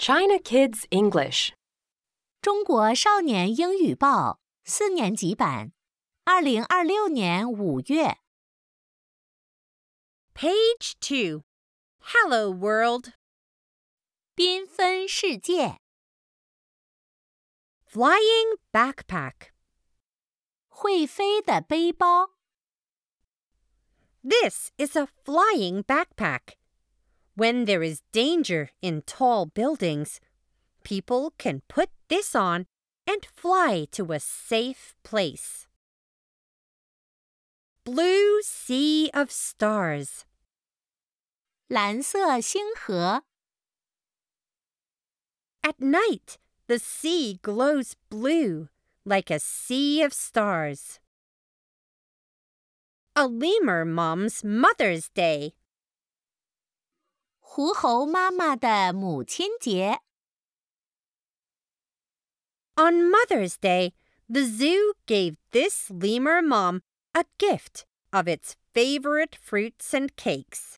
China Kids English. 中国少年英语报4年级版，2026年5月。 Page 2. Hello World. 缤纷世界。 Flying backpack. 会飞的背包。 This is a flying backpack. When there is danger in tall buildings, people can put this on and fly to a safe place. Blue sea of stars. 蓝色星河。 At night, the sea glows blue, like a sea of stars. A lemur mom's Mother's Day. 狐猴妈妈的母亲节。 On Mother's Day, the zoo gave this lemur mom a gift of its favorite fruits and cakes.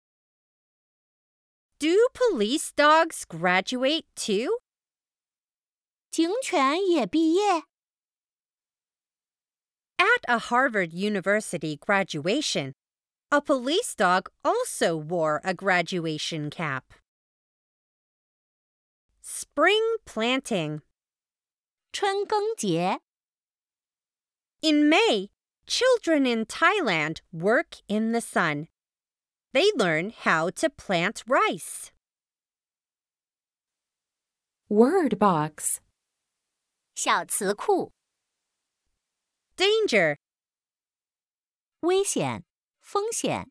Do police dogs graduate too? 警犬也毕业。 At a Harvard University graduation, a police dog also wore a graduation cap. Spring planting. 春耕节。 In May, children in Thailand work in the sun. They learn how to plant rice. Word box. 小词库。 Danger. 危险、风险。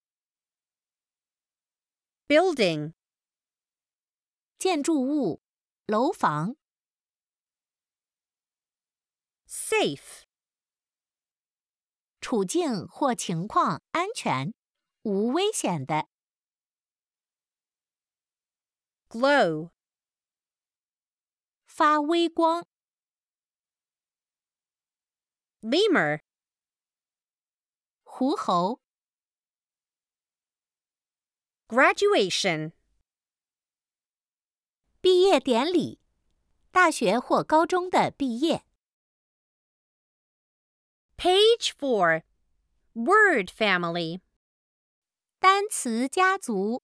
Building. 建筑物、楼房。 Safe. 处境或情况安全，无危险的。 Glow. 发微光。 Lemur. 狐猴。 Graduation. 毕业典礼，大学或高中的毕业。 Page 4. Word family. 单词家族。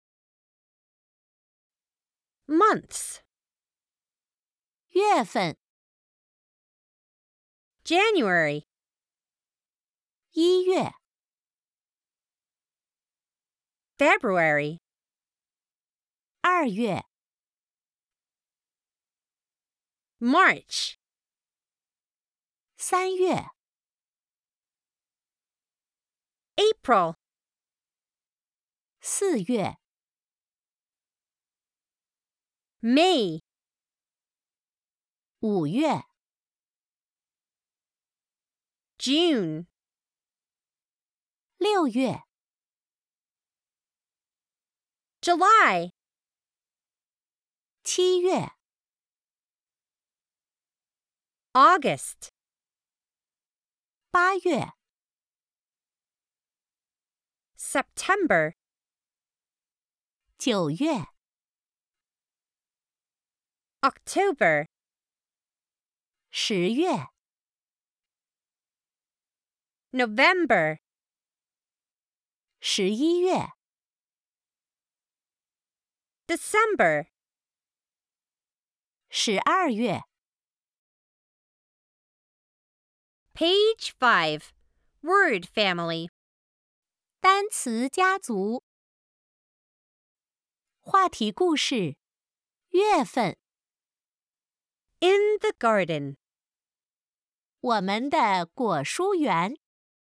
Months. 月份。 January. 1月。 February. 2月。 March. 3月。 April. 4月。 May. 5月。 June. 6月。 July. 7月。 August. 8月。 September. 9月。 October. 10月。 November. 11月。 December. 12月。 Page 5. Word family. 单词家族。话题故事。月份。 In the garden. 我们的果蔬园。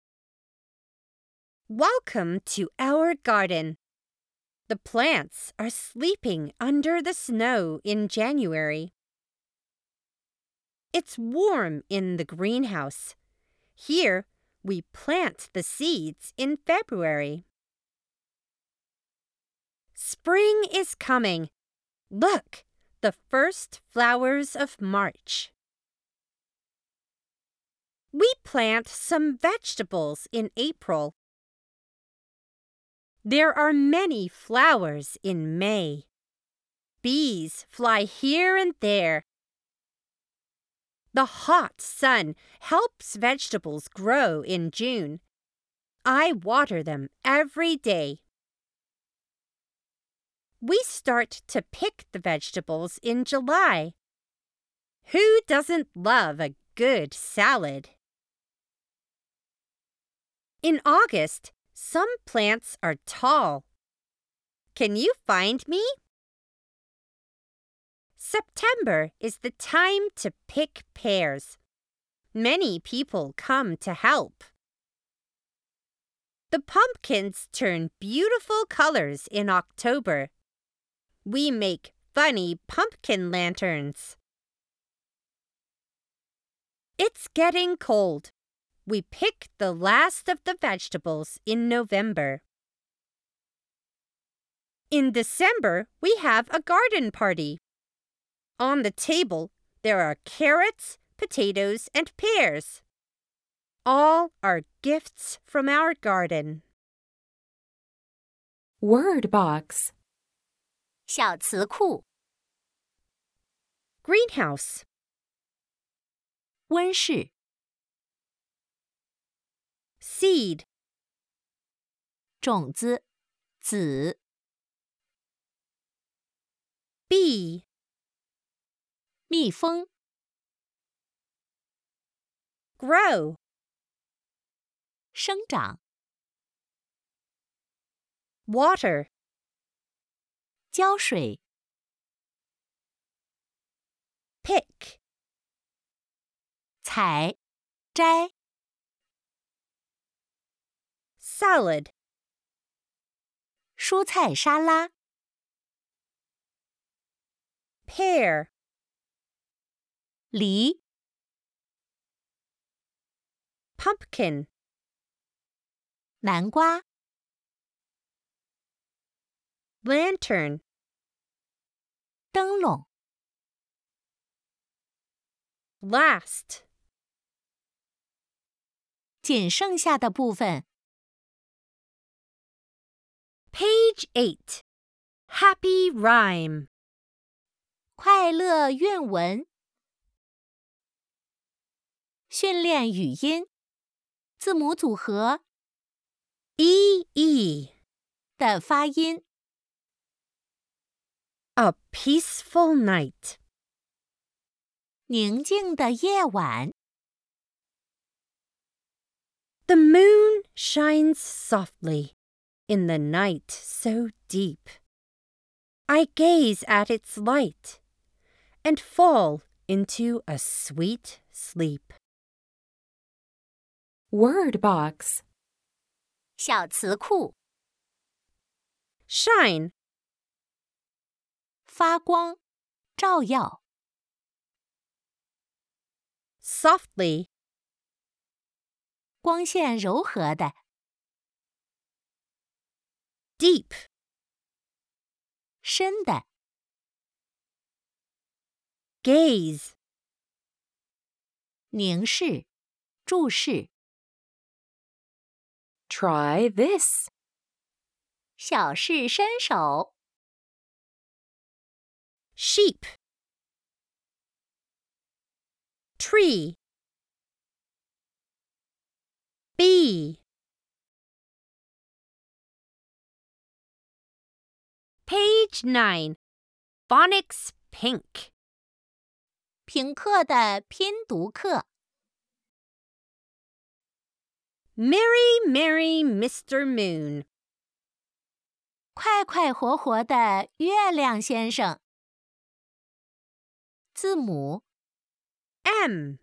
Welcome to our garden. The plants are sleeping under the snow in January. It's warm in the greenhouse. Here, we plant the seeds in February. Spring is coming. Look, the first flowers of March. We plant some vegetables in April. There are many flowers in May. bees fly here and there. The hot sun helps vegetables grow in June. I water them every day. We start to pick the vegetables in July. Who doesn't love a good salad? In August, some plants are tall. Can you find me? September is the time to pick pears. Many people come to help. The pumpkins turn beautiful colors in October. We make funny pumpkin lanterns. It's getting cold. We pick the last of the vegetables in November. In December, we have a garden party. On the table, there are carrots, potatoes, and pears. All are gifts from our garden. Word box. 小词库 Greenhouse, 温室 seed, 种子籽 bee, 蜜蜂 grow, 生长 water, 浇水 pick, 采摘 salad, 蔬菜沙拉 pear, 梨 pumpkin, 南瓜 lantern, 灯笼 last, 仅剩下的部分 Page 8, happy rhyme, 快乐韵文训练语音字母组合 E-E, 的发音 a peaceful night, 宁静的夜晚 the moon shines softly in the night so deep. I gaze at its light and fall into a sweet sleep. Word box. 小词库 Shine, 发光照耀 softly, 光线柔和的 deep, 深的 gaze, 凝视注视 Try this. 小试身手 sheep, tree, bee. Page 9, Phonics Pink. 评课的拼读课 Merry, merry Mr. Moon. 快快活活的月亮先生字母 M.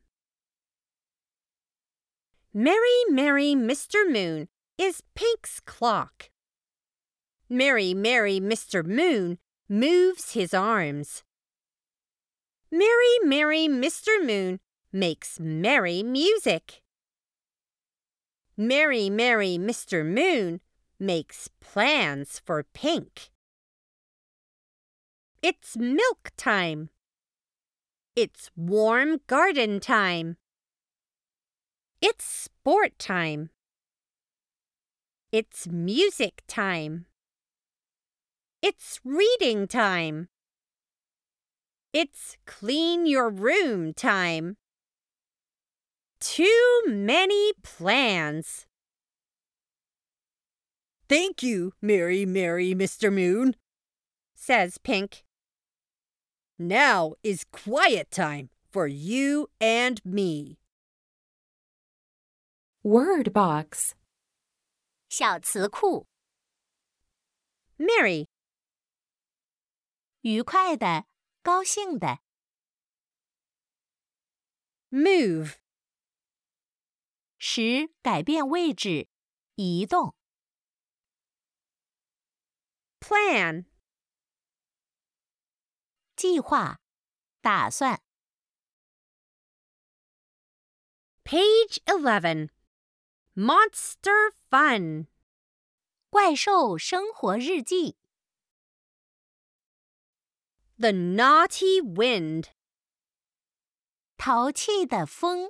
Merry, merry Mr. Moon is Pink's clock. Merry, merry Mr. Moon moves his arms. Merry, merry Mr. Moon makes merry music. Merry, merry Mr. Moon makes plans for Pink. It's milk time. It's warm garden time. It's sport time. It's music time. It's reading time. It's clean your room time. Too many plans. Thank you, Mary, Mr. Moon, says Pink. Now is quiet time for you and me. Word box. 小词库 Merry, 愉快的，高兴的， move, 使改变位置，移动， plan, 计划，打算。 Page 11. Monster fun. 怪兽生活日记 The naughty wind. 淘气的风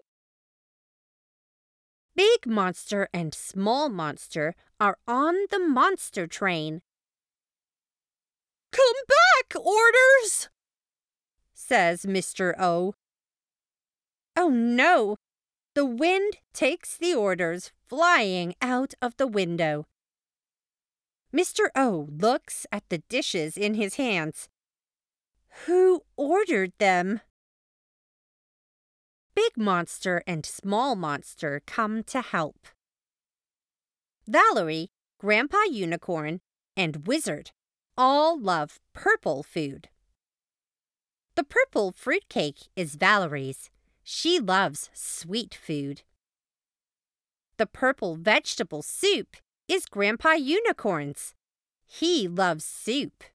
Big monster and small monster are on the monster train. Come back, orders, says Mr. O. Oh no! The wind takes the orders flying out of the window. Mr. O looks at the dishes in his hands. Who ordered them? Big Monster and Small Monster come to help. Valerie, Grandpa Unicorn, and Wizard all love purple food. The purple fruitcake is Valerie's. She loves sweet food. The purple vegetable soup is Grandpa Unicorn's. He loves soup.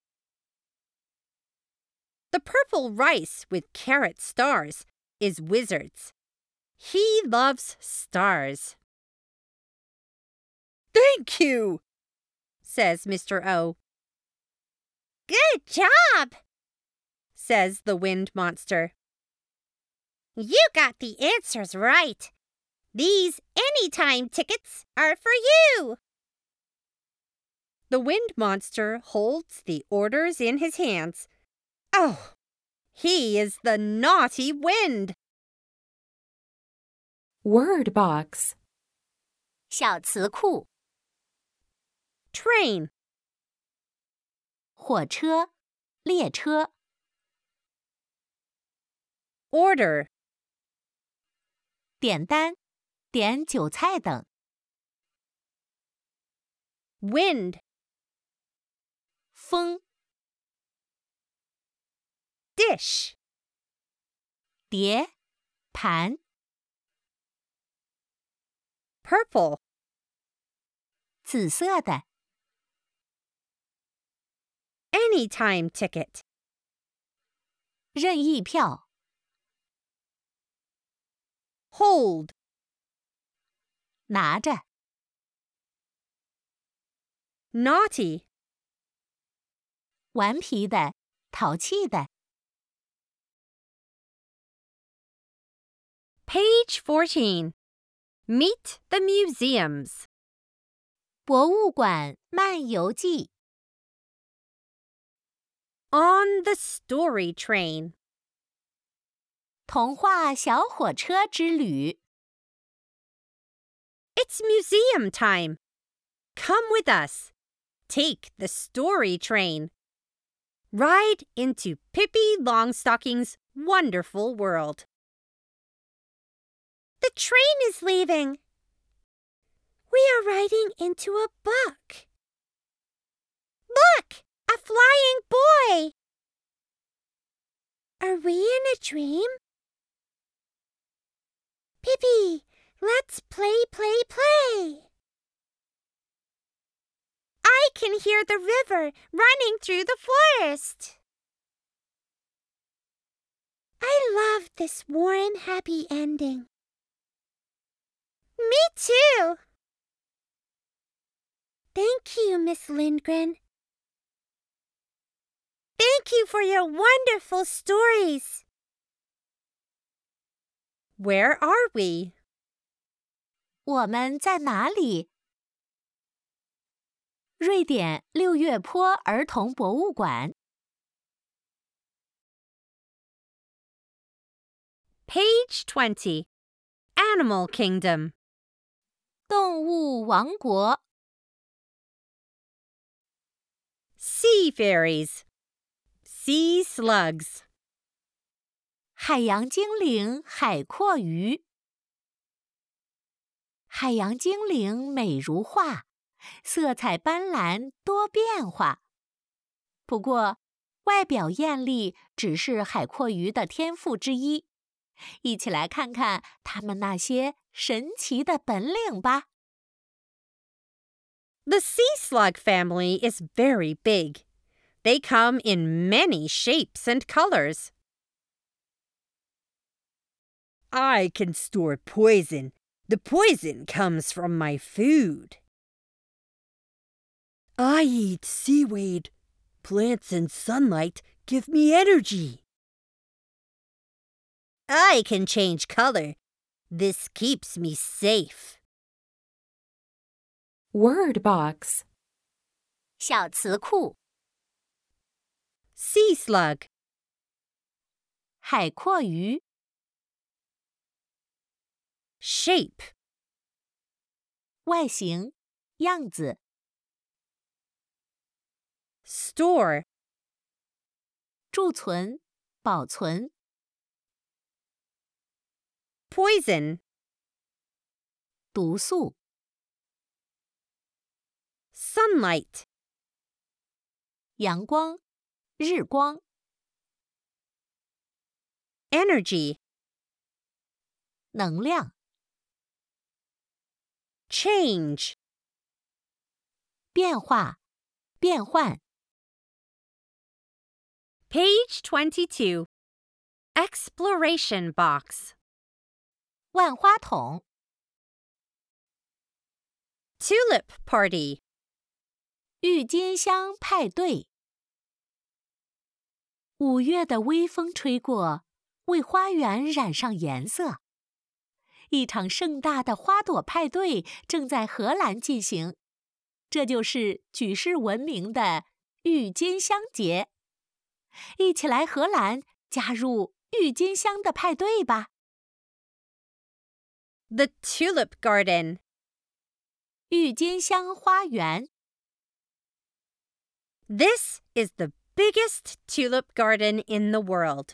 The purple rice with carrot stars is Wizard's. He loves stars. Thank you, says Mr. O. Good job, says the wind monster. You got the answers right. These anytime tickets are for you. The wind monster holds the orders in his hands. Oh, he is the naughty wind. Word box. 小词库 Train, 火车、列车、 order, 点单、点韭菜等、 wind, 风、 dish, 碟、盘、 purple, 紫色的、 anytime ticket, 任意票、 hold, 拿着、 naughty, 顽皮的、淘气的。 Page 14. Meet the museums. 博物馆漫游记 On the story train. 童话小火车之旅 It's museum time. Come with us. Take the story train. Ride into Pippi Longstocking's wonderful world. The train is leaving. We are riding into a book. Look, a flying boy. Are we in a dream? Pippi, let's play, play, play. I can hear the river running through the forest. I love this warm, happy ending. Me too. Thank you, Miss Lindgren. Thank you for your wonderful stories. Where are we? 我们在哪里？瑞典六月坡儿童博物馆。 Page 20. Animal Kingdom. 动物王国 Sea fairies. Sea slugs. 海洋精灵海蛞蝓。海洋精灵美如画，色彩斑斓多变化。不过，外表艳丽只是海蛞蝓的天赋之一。一起来看看它们那些神奇的本领吧。 The sea slug family is very big. They come in many shapes and colors. I can store poison. The poison comes from my food. I eat seaweed. Plants and sunlight give me energy. I can change color. This keeps me safe. Word box. 小词库 Sea slug. 海蛞蝓 Shape. 外形样子 Store. 贮存保存 Poison. 毒素 Sunlight. 阳光日光 Energy. 能量 Change. 变化变换 Page 22. Exploration box. 万花筒 Tulip party. 郁金香派对5月的微风吹过，为花园染上颜色。一场盛大的花朵派对正在荷兰进行，这就是举世闻名的郁金香节。一起来荷兰，加入郁金香的派对吧。 The tulip garden. 郁金香花园 This is the biggest tulip garden in the world.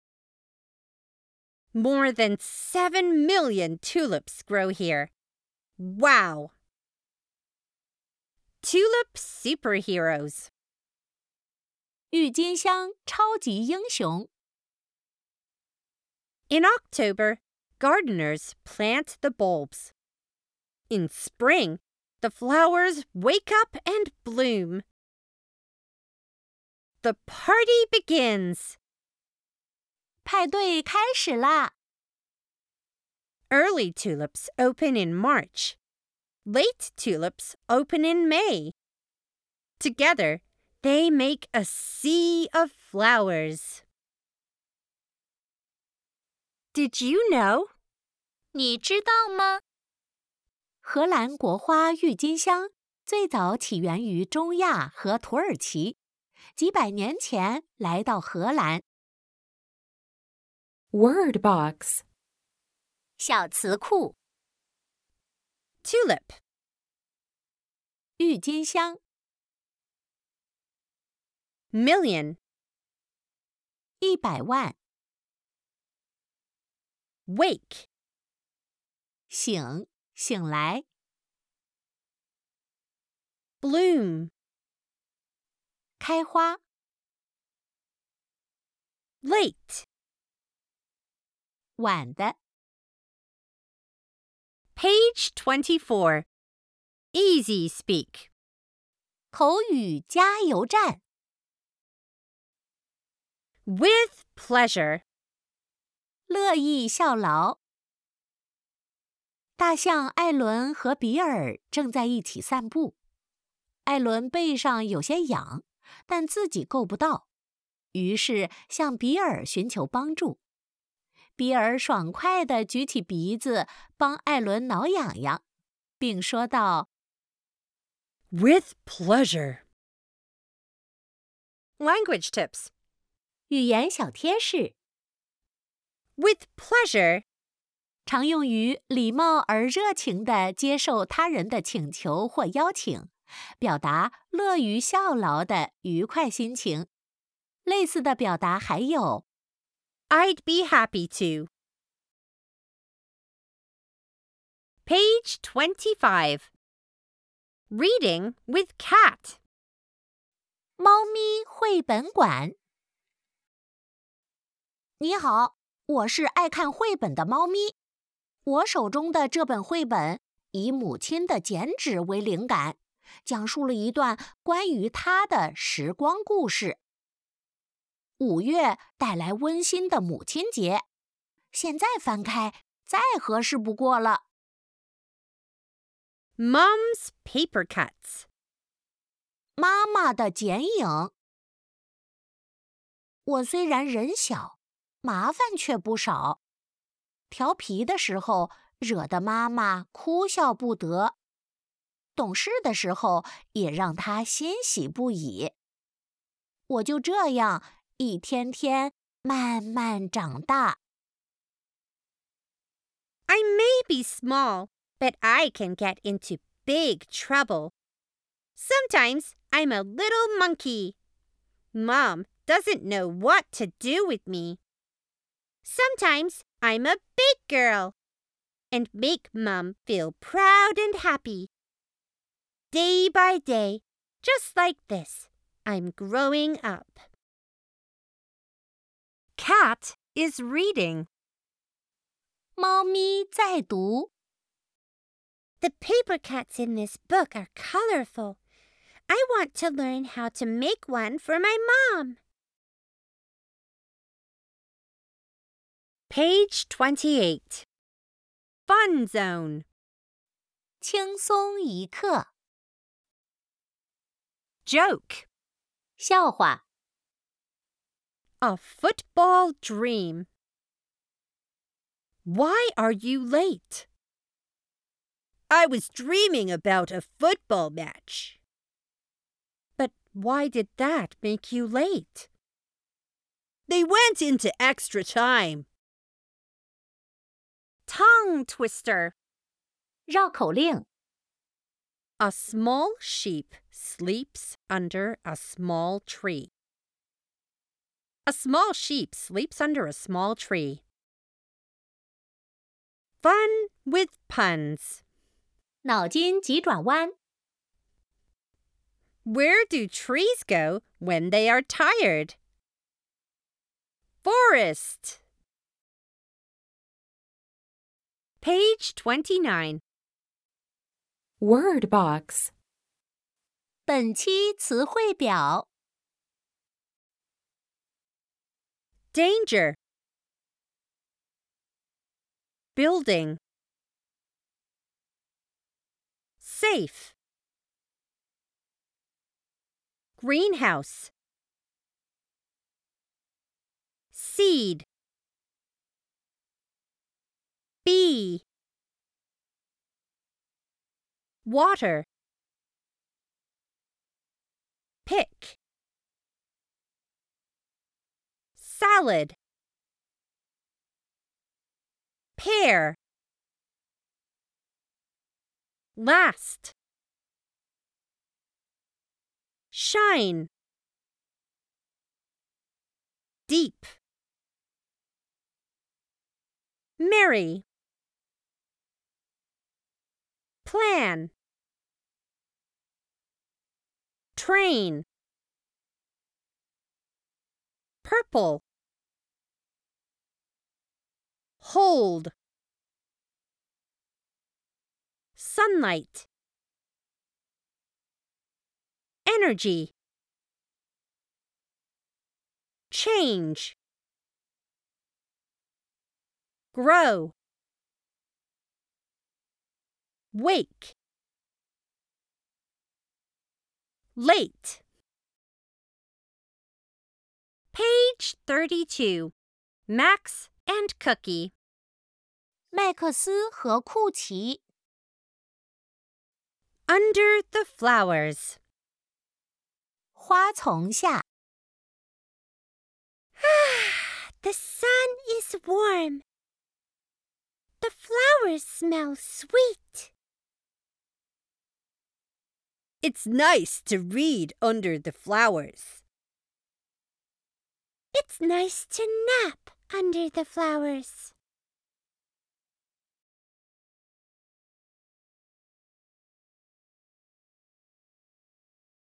More than 7 million tulips grow here. Wow! Tulip superheroes. 郁金香超级英雄 In October, gardeners plant the bulbs. In spring, the flowers wake up and bloom. The party begins. 派对开始啦！ Early tulips open in March. Late tulips open in May. Together, they make a sea of flowers. Did you know? 你知道吗？荷兰国花郁金香最早起源于中亚和土耳其，几百年前来到荷兰。 Word box. 小词库 Tulip. 郁金香 Million. 100万 Wake. 醒醒来 Bloom. 开花 Late. 晚的 Page 24. Easy speak. 口语加油站 With pleasure. 乐意效劳。大象艾伦和比尔正在一起散步。艾伦背上有些痒，但自己够不到，于是向比尔寻求帮助。比尔爽快地举起鼻子帮艾伦挠痒痒，并说道 With pleasure. Language tips. 语言小贴士 With pleasure. 常用于礼貌而热情地接受他人的请求或邀请，表达乐于效劳的愉快心情。类似的表达还有 I'd be happy to. Page 25. Reading with cat. 猫咪绘本馆。你好，我是爱看绘本的猫咪。我手中的这本绘本以母亲的剪纸为灵感，讲述了一段关于她的时光故事。5月带来温馨的母亲节，现在翻开再合适不过了。 Mom's paper cuts. 妈妈的剪影。我虽然人小，麻烦却不少。调皮的时候，惹得妈妈哭笑不得；懂事的时候，也让她欣喜不已。我就这样一天天慢慢长大。 I may be small, but I can get into big trouble. Sometimes I'm a little monkey. Mom doesn't know what to do with me. Sometimes I'm a big girl and make Mom feel proud and happy. Day by day, just like this, I'm growing up. Cat is reading. 猫咪在读。 The paper cuts in this book are colorful. I want to learn how to make one for my mom. Page 28. Fun Zone. 轻松一刻。 Joke. 笑话。 A football dream. Why are you late? I was dreaming about a football match. But why did that make you late? They went into extra time. Tongue twister. 绕口令。 A small sheep sleeps under a small tree. A small sheep sleeps under a small tree. Fun with puns. 脑筋急转弯。 Where do trees go when they are tired? Forest. Page 29. Word box. 本期词汇表。 Danger. Building. Safe. Greenhouse. Seed. Bee. Water. Pick. Salad. Pear. Last. Shine. Deep. Merry. Plan. Train. Purple. Hold. Sunlight. Energy. Change. Grow. Wake. Late. Page 32. Max and Cookie. 麦克斯和库奇。 Under the flowers. 花丛下。 The sun is warm. The flowers smell sweet. It's nice to read under the flowers. It's nice to nap under the flowers.